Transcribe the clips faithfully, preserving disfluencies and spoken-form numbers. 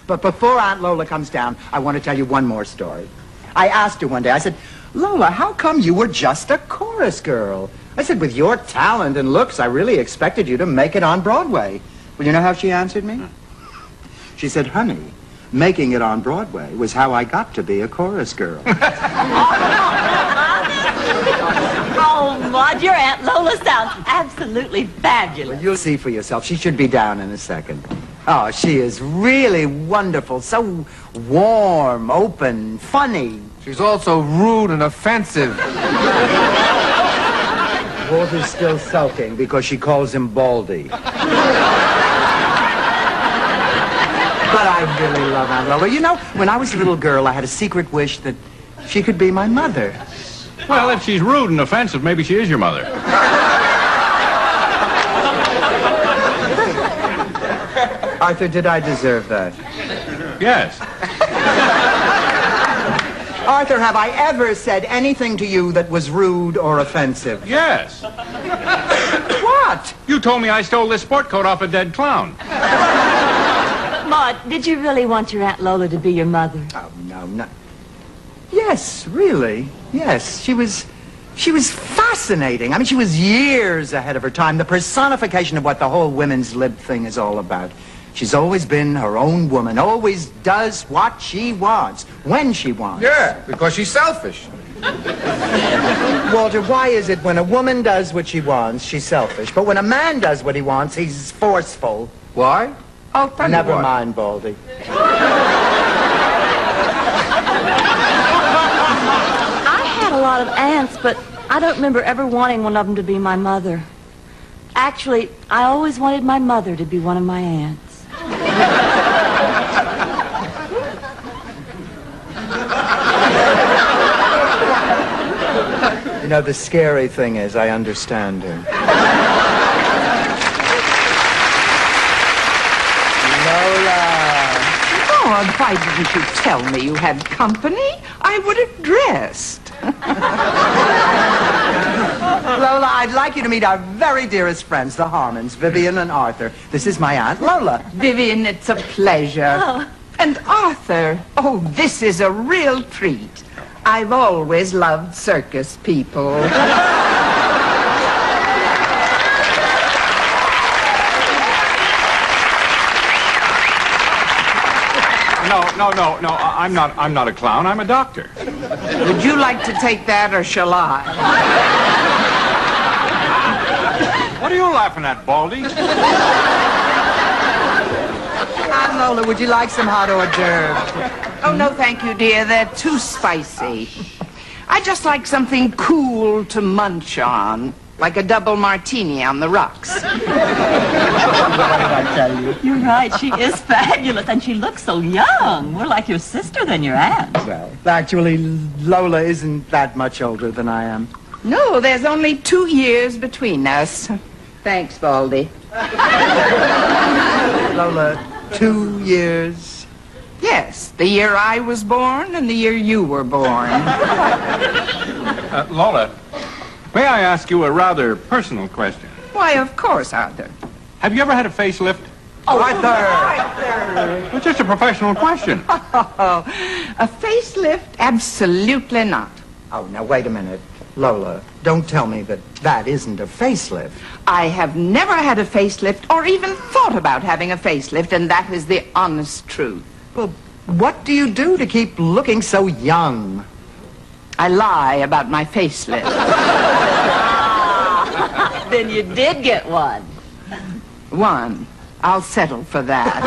But before Aunt Lola comes down, I want to tell you one more story. I asked her one day, I said, Lola, how come you were just a chorus girl? I said, with your talent and looks, I really expected you to make it on Broadway. Well, you know how she answered me? She said, honey, making it on Broadway was how I got to be a chorus girl. Oh, Maud, your Aunt Lola sounds absolutely fabulous. Well, you'll see for yourself. She should be down in a second. Oh, she is really wonderful. So warm, open, funny. She's also rude and offensive. Walter's still sulking because she calls him Baldy. But I really love Aunt Lola. You know, when I was a little girl, I had a secret wish that she could be my mother. Well, if she's rude and offensive, maybe she is your mother. Arthur, did I deserve that? Yes. Arthur, have I ever said anything to you that was rude or offensive? Yes. What? You told me I stole this sport coat off a dead clown. Maud, did you really want your Aunt Lola to be your mother? Oh, no, no. Yes, really. Yes, she was... She was fascinating. I mean, she was years ahead of her time. The personification of what the whole women's lib thing is all about. She's always been her own woman, always does what she wants, when she wants. Yeah, because she's selfish. Walter, why is it when a woman does what she wants, she's selfish, but when a man does what he wants, he's forceful? Why? I'll tell Never you why. mind, Baldy. I had a lot of aunts, but I don't remember ever wanting one of them to be my mother. Actually, I always wanted my mother to be one of my aunts. You know, the scary thing is, I understand her. Lola. Maud, why didn't you tell me you had company? I would have dressed. Lola, I'd like you to meet our very dearest friends, the Harmons, Vivian and Arthur. This is my Aunt Lola. Vivian, it's a pleasure. Oh. And Arthur, oh, this is a real treat. I've always loved circus people. No, no, no, no. I- I'm not. I'm not a clown. I'm a doctor. Would you like to take that, or shall I? What are you laughing at, Baldy? Aunt Lola, would you like some hot hors d'oeuvres? Oh, no, thank you, dear. They're too spicy. I just like something cool to munch on, like a double martini on the rocks. What did I tell you? You're right, she is fabulous, and she looks so young. More like your sister than your aunt. Well, actually, Lola isn't that much older than I am. No, there's only two years between us. Thanks, Baldy. Lola, two years? Yes, the year I was born and the year you were born. Uh, Lola, may I ask you a rather personal question? Why, of course, Arthur. Have you ever had a facelift? Oh, Arthur! It's just a professional question. Oh, a facelift? Absolutely not. Oh, now, wait a minute. Lola, don't tell me that that isn't a facelift. I have never had a facelift or even thought about having a facelift, and that is the honest truth. Well, what do you do to keep looking so young? I lie about my facelift. Then you did get one. One. I'll settle for that.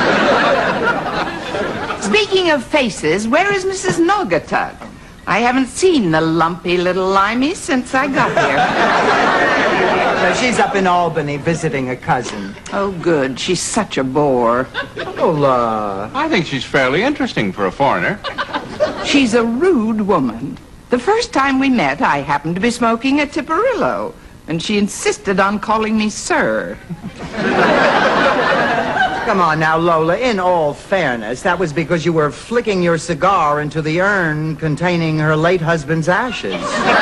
Speaking of faces, where is Missus Naugatuck? I haven't seen the lumpy little limey since I got here. No, she's up in Albany visiting a cousin. Oh, good. She's such a bore. Lola. I think she's fairly interesting for a foreigner. She's a rude woman. The first time we met, I happened to be smoking a Tipperillo, and she insisted on calling me sir. Come on now, Lola, in all fairness, that was because you were flicking your cigar into the urn containing her late husband's ashes.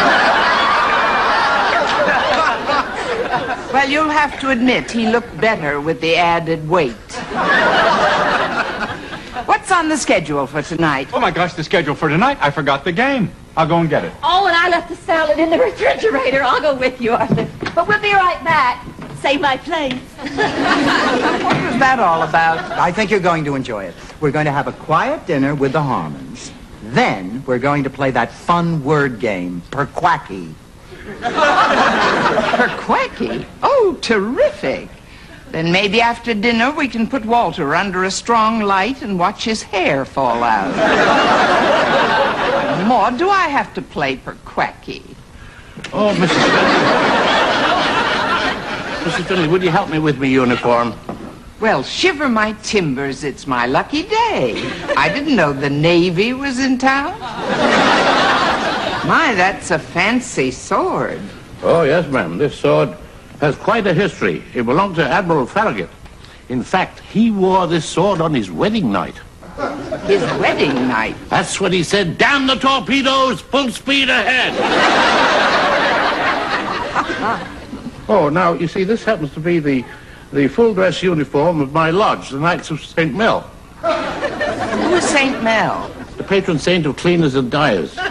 Well, you'll have to admit he looked better with the added weight. on the schedule for tonight? Oh, my gosh, the schedule for tonight. I forgot the game. I'll go and get it. Oh, and I left the salad in the refrigerator. I'll go with you, Arthur. But we'll be right back. Save my place. What was that all about? I think you're going to enjoy it. We're going to have a quiet dinner with the Harmons. Then we're going to play that fun word game, Perquacky. Perquacky? Oh, terrific. Then maybe after dinner we can put Walter under a strong light and watch his hair fall out. Maud, do I have to play Perquacky? Oh, Missus Finley. Missus Finley, would you help me with my uniform? Well, shiver my timbers, it's my lucky day. I didn't know the Navy was in town. My, that's a fancy sword. Oh, yes, ma'am. This sword has quite a history. It belonged to Admiral Farragut. In fact, he wore this sword on his wedding night. His wedding night? That's when he said, "Damn the torpedoes, full speed ahead." Oh, now, you see, this happens to be the, the full-dress uniform of my lodge, the Knights of Saint Mel. Who is Saint Mel? The patron saint of cleaners and dyers. Oh,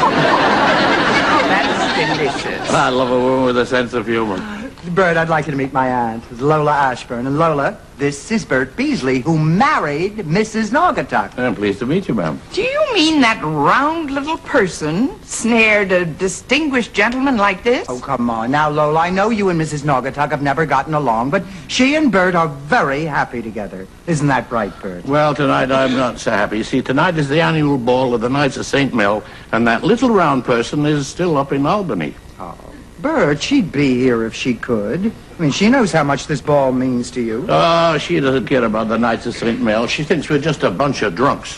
that's delicious. I love a woman with a sense of humor. Bert, I'd like you to meet my aunt, Lola Ashburn. And Lola, this is Bert Beasley, who married Missus Naugatuck. I'm pleased to meet you, ma'am. Do you mean that round little person snared a distinguished gentleman like this? Oh, come on. Now, Lola, I know you and Missus Naugatuck have never gotten along, but she and Bert are very happy together. Isn't that right, Bert? Well, tonight I'm not so happy. You see, tonight is the annual ball of the Knights of Saint Mel, and that little round person is still up in Albany. Oh, Bert, she'd be here if she could. I mean, she knows how much this ball means to you. Oh, she doesn't care about the Knights of Saint Mel. She thinks we're just a bunch of drunks.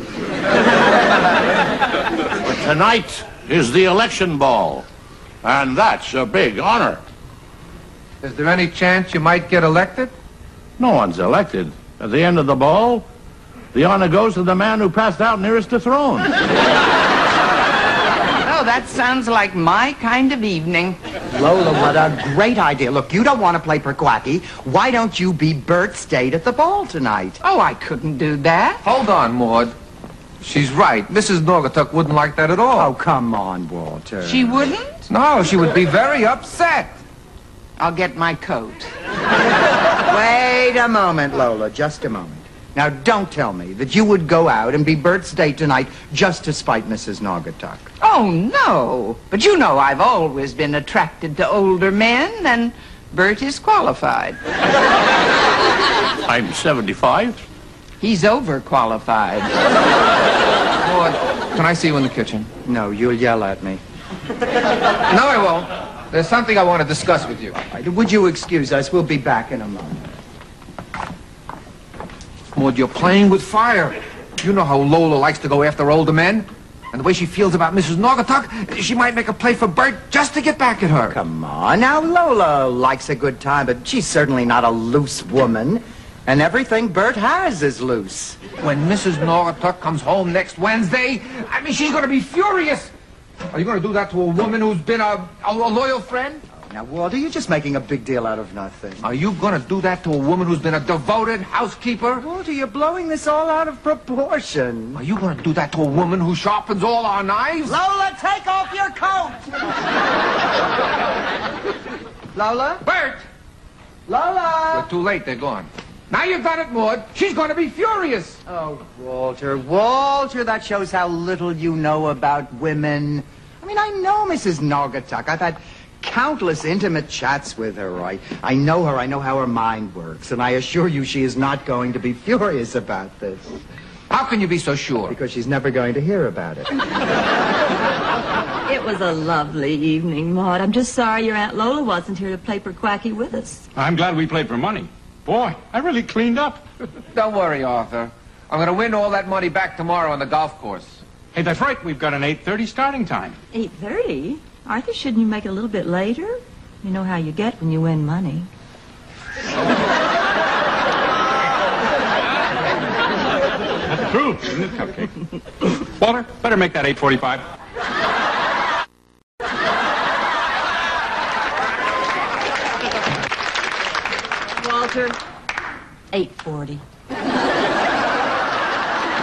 But tonight is the election ball, and that's a big honor. Is there any chance you might get elected? No one's elected. At the end of the ball, the honor goes to the man who passed out nearest the throne. Oh, that sounds like my kind of evening. Lola, what a great idea. Look, you don't want to play Perquacky. Why don't you be Bert's date at the ball tonight? Oh, I couldn't do that. Hold on, Maud. She's right. Missus Naugatuck wouldn't like that at all. Oh, come on, Walter. She wouldn't? No, she would be very upset. I'll get my coat. Wait a moment, Lola, just a moment. Now, don't tell me that you would go out and be Bert's date tonight just to spite Missus Naugatuck. Oh, no. But you know I've always been attracted to older men, and Bert is qualified. I'm seventy-five. He's overqualified. Maud, can I see you in the kitchen? No, you'll yell at me. No, I won't. There's something I want to discuss with you. Would you excuse us? We'll be back in a moment. Maud, you're playing with fire. You know how Lola likes to go after older men. And the way she feels about Missus Naugatuck, she might make a play for Bert just to get back at her. Come on. Now, Lola likes a good time, but she's certainly not a loose woman. And everything Bert has is loose. When Missus Naugatuck comes home next Wednesday, I mean, she's going to be furious. Are you going to do that to a woman who's been a, a, a loyal friend? Now, Walter, you're just making a big deal out of nothing. Are you going to do that to a woman who's been a devoted housekeeper? Walter, you're blowing this all out of proportion. Are you going to do that to a woman who sharpens all our knives? Lola, take off your coat! Lola? Bert! Lola! We're too late. They're gone. Now you've done it, Maud. She's going to be furious. Oh, Walter, Walter, that shows how little you know about women. I mean, I know Missus Naugatuck. I've had countless intimate chats with her. I, I know her. I know how her mind works. And I assure you she is not going to be furious about this. How can you be so sure? Because she's never going to hear about it. It was a lovely evening, Maud. I'm just sorry your Aunt Lola wasn't here to play Perquacky with us. I'm glad we played for money. Boy, I really cleaned up. Don't worry, Arthur. I'm going to win all that money back tomorrow on the golf course. Hey, that's right. We've got an eight thirty starting time. eight thirty? Arthur, shouldn't you make it a little bit later? You know how you get when you win money. That's true, isn't it, Cupcake? Walter, better make that eight forty-five. Walter, eight forty.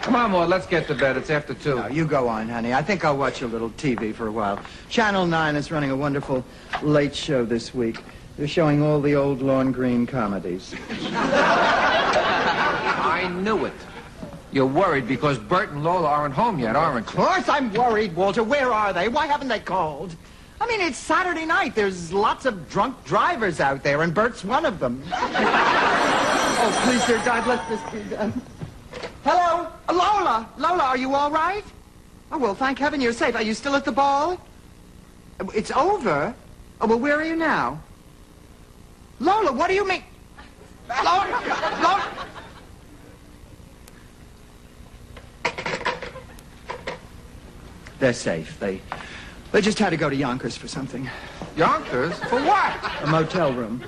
Come on, Maud, let's get to bed. It's after two. No, you go on, honey. I think I'll watch a little T V for a while. Channel nine is running a wonderful late show this week. They're showing all the old Lawn Green comedies. I knew it. You're worried because Bert and Lola aren't home yet, aren't Of you? course I'm worried, Walter. Where are they? Why haven't they called? I mean, it's Saturday night. There's lots of drunk drivers out there, and Bert's one of them. Oh, please, dear God, let this be done. Hello? Lola? Lola, are you all right? Oh, well, thank heaven you're safe. Are you still at the ball? It's over? Oh, well, where are you now? Lola, what do you mean? Lola, Lola... They're safe. They, they just had to go to Yonkers for something. Yonkers? For what? A motel room.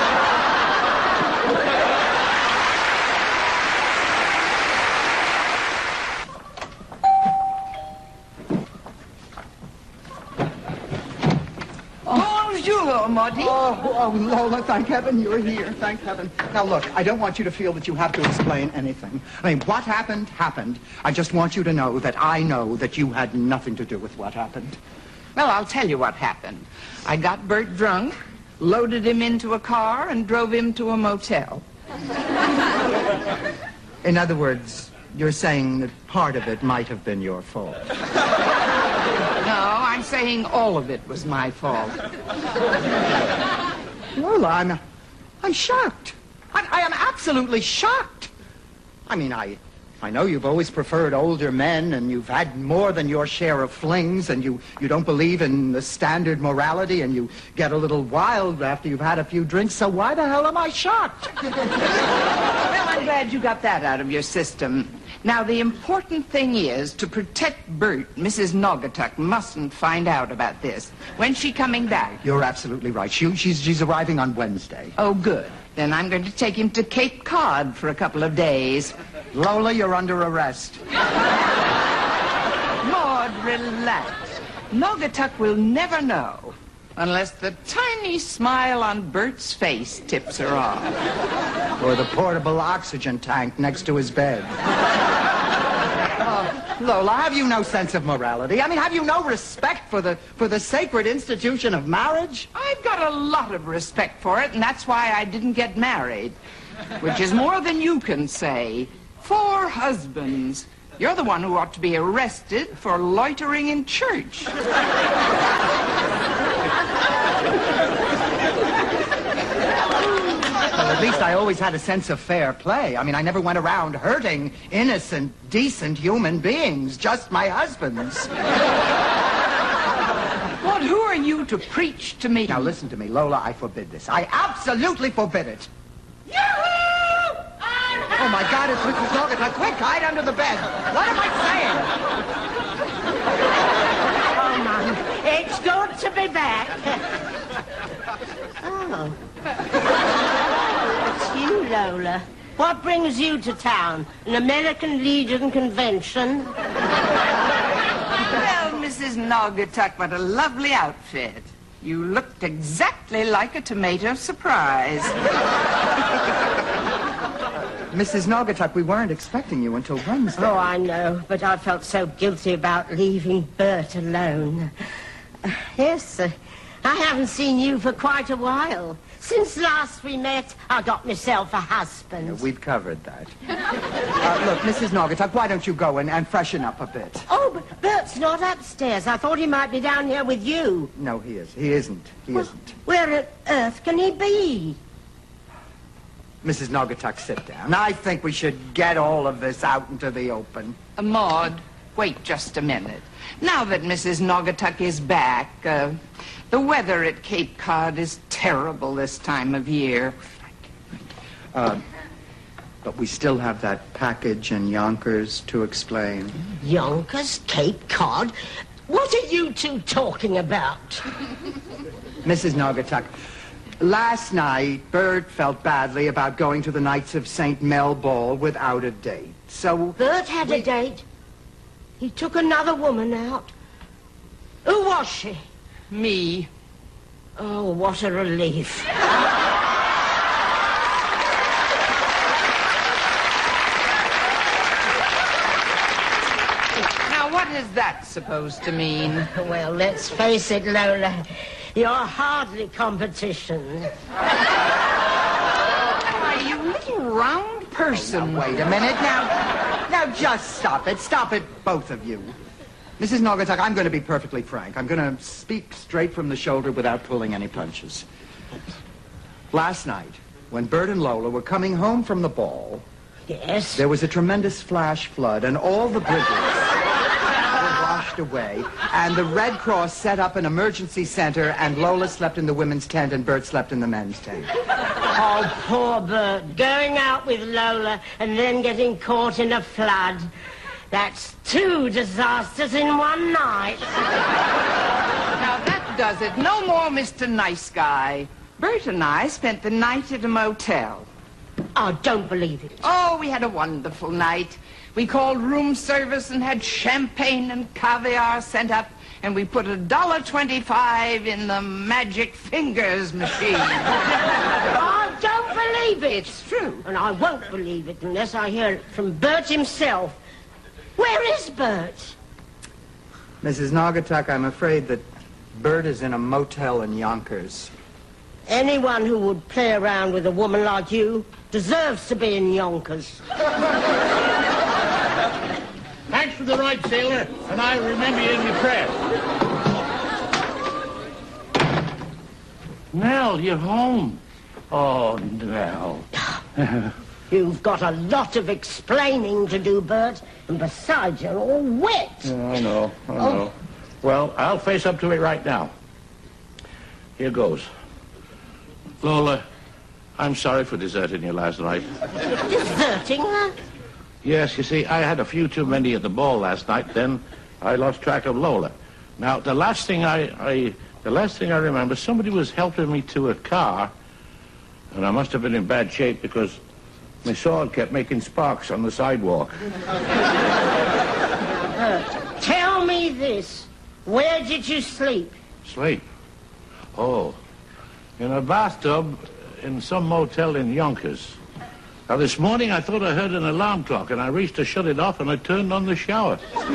Bonjour, Maudie. Oh, oh, Lola, thank heaven you're here. Thank heaven. Now, look, I don't want you to feel that you have to explain anything. I mean, what happened, happened. I just want you to know that I know that you had nothing to do with what happened. Well, I'll tell you what happened. I got Bert drunk, loaded him into a car, and drove him to a motel. In other words, you're saying that part of it might have been your fault. No, I'm saying all of it was my fault. Lola, I'm, I'm shocked. I, I am absolutely shocked. I mean, I, I know you've always preferred older men, and you've had more than your share of flings, and you, you don't believe in the standard morality, and you get a little wild after you've had a few drinks, so why the hell am I shocked? Well, I'm glad you got that out of your system. Now, the important thing is, to protect Bert, Missus Naugatuck mustn't find out about this. When's she coming back? You're absolutely right. She, she's, she's arriving on Wednesday. Oh, good. Then I'm going to take him to Cape Cod for a couple of days. Lola, you're under arrest. Maud, relax. Naugatuck will never know unless the tiny smile on Bert's face tips her off. Or the portable oxygen tank next to his bed. Oh, Lola, have you no sense of morality? I mean, have you no respect for the, for the sacred institution of marriage? I've got a lot of respect for it, and that's why I didn't get married. Which is more than you can say. Four husbands. You're the one who ought to be arrested for loitering in church. Well, at least I always had a sense of fair play. I mean, I never went around hurting innocent, decent human beings, just my husbands. What, who are you to preach to me? Now, listen to me, Lola, I forbid this. I absolutely forbid it. Yoo-hoo! Oh, my God, it's Missus Naugatuck. Quick, hide under the bed. What am I saying? Oh, Mum, it's good to be back. Oh. It's you, Lola. What brings you to town? An American Legion convention? Well, Missus Naugatuck, what a lovely outfit. You looked exactly like a tomato surprise. Missus Naugatuck, we weren't expecting you until Wednesday. Oh, I know, but I felt so guilty about leaving Bert alone. Uh, yes, uh, I haven't seen you for quite a while. Since last we met, I got myself a husband. Yeah, we've covered that. Uh, look, Missus Naugatuck, why don't you go and, and freshen up a bit? Oh, but Bert's not upstairs. I thought he might be down here with you. No, he is. He isn't. He Well, isn't. where on earth can he be? Missus Naugatuck, sit down. I think we should get all of this out into the open. Uh, Maud, wait just a minute. Now that Missus Naugatuck is back, uh, the weather at Cape Cod is terrible this time of year. Uh, but we still have that package in Yonkers to explain. Yonkers, Cape Cod? What are you two talking about? Missus Naugatuck, last night, Bert felt badly about going to the Knights of Saint Mel Ball without a date. So... Bert had a date. He took another woman out. Who was she? Me. Oh, what a relief. is that supposed to mean? Well, let's face it, Lola. You're hardly competition. Why, you little round person. Now, wait a minute. Now, now just stop it. Stop it, both of you. Missus Naugatuck, I'm going to be perfectly frank. I'm going to speak straight from the shoulder without pulling any punches. Last night, when Bert and Lola were coming home from the ball, Yes? there was a tremendous flash flood, and all the bridges were washed away, and the Red Cross set up an emergency center, and Lola slept in the women's tent, and Bert slept in the men's tent. Oh, poor Bert. Going out with Lola and then getting caught in a flood. That's two disasters in one night. Now that does it. No more Mister Nice Guy. Bert and I spent the night at a motel. I don't believe it. Oh, we had a wonderful night. We called room service and had champagne and caviar sent up, and we put a dollar twenty-five in the magic fingers machine. I don't believe it. It's true. And I won't believe it unless I hear it from Bert himself. Where is Bert? Missus Naugatuck, I'm afraid that Bert is in a motel in Yonkers. Anyone who would play around with a woman like you deserves to be in Yonkers. Thanks for the ride, sailor, and I remember you in your prayers. Nell, you're home. Oh, Nell. You've got a lot of explaining to do, Bert, and besides, you're all wet. Oh, I know, I know. Well, I'll face up to it right now. Here goes. Lola, I'm sorry for deserting you last night. Deserting her? Yes, you see, I had a few too many at the ball last night. Then I lost track of Lola. Now, the last thing I, I, the last thing I remember, somebody was helping me to a car, and I must have been in bad shape because my sword kept making sparks on the sidewalk. Bert, tell me this. Where did you sleep? Sleep? Oh, in a bathtub in some motel in Yonkers. Now, this morning I thought I heard an alarm clock, and I reached to shut it off, and I turned on the shower.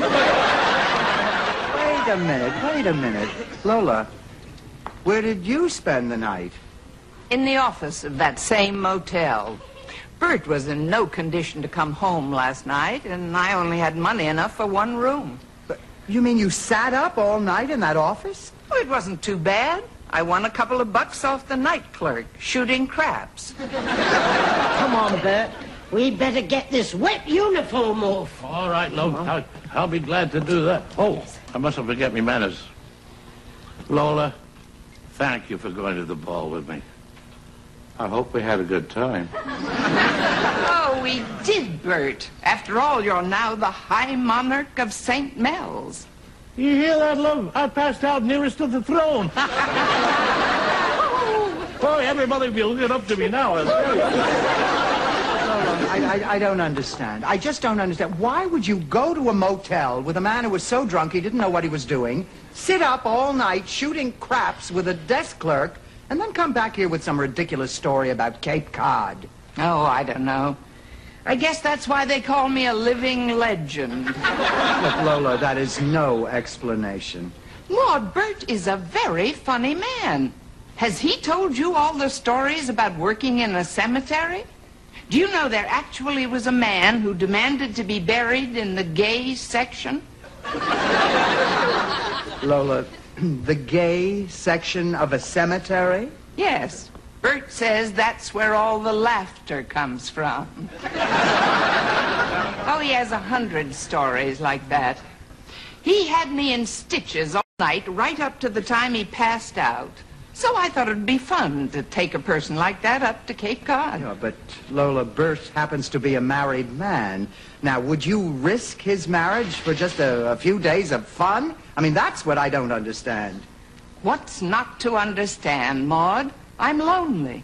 Wait a minute, wait a minute. Lola, where did you spend the night? In the office of that same motel. Bert was in no condition to come home last night, and I only had money enough for one room. But you mean you sat up all night in that office? Oh, it wasn't too bad. I won a couple of bucks off the night clerk, shooting craps. Come on, Bert. We'd better get this wet uniform off. All right, Lola, I'll, I'll be glad to do that. Oh, I mustn't forget me manners. Lola, thank you for going to the ball with me. I hope we had a good time. Oh, we did, Bert. After all, you're now the High Monarch of Saint Mel's. You hear that, love? I passed out nearest to the throne. Boy, everybody will be looking up to me now. I'll tell you. I, I, I don't understand. I just don't understand. Why would you go to a motel with a man who was so drunk he didn't know what he was doing, sit up all night shooting craps with a desk clerk, and then come back here with some ridiculous story about Cape Cod? Oh, I don't know. I guess that's why they call me a living legend. Look, Lola, that is no explanation. Lord, Bert is a very funny man. Has he told you all the stories about working in a cemetery? Do you know there actually was a man who demanded to be buried in the gay section? Lola, the gay section of a cemetery? Yes. Bert says that's where all the laughter comes from. Oh, he has a hundred stories like that. He had me in stitches all night right up to the time he passed out. So I thought it'd be fun to take a person like that up to Cape Cod. Yeah, but Lola, Bert happens to be a married man. Now, would you risk his marriage for just a, a few days of fun? I mean, that's what I don't understand. What's not to understand, Maud? I'm lonely.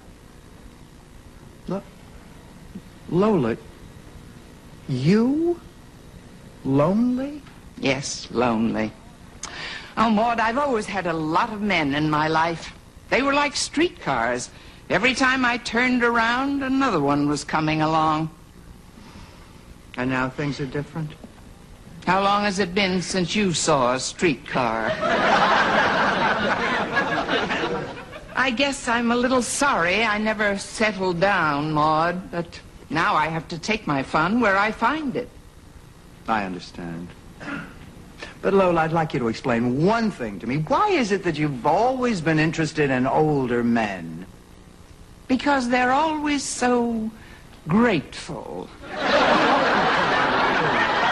Look, Lola, you lonely? Yes, lonely. Oh, Maud, I've always had a lot of men in my life. They were like streetcars. Every time I turned around, another one was coming along. And now things are different? How long has it been since you saw a streetcar? I guess I'm a little sorry I never settled down, Maud, but now I have to take my fun where I find it. I understand. But Lola, I'd like you to explain one thing to me. Why is it that you've always been interested in older men? Because they're always so grateful.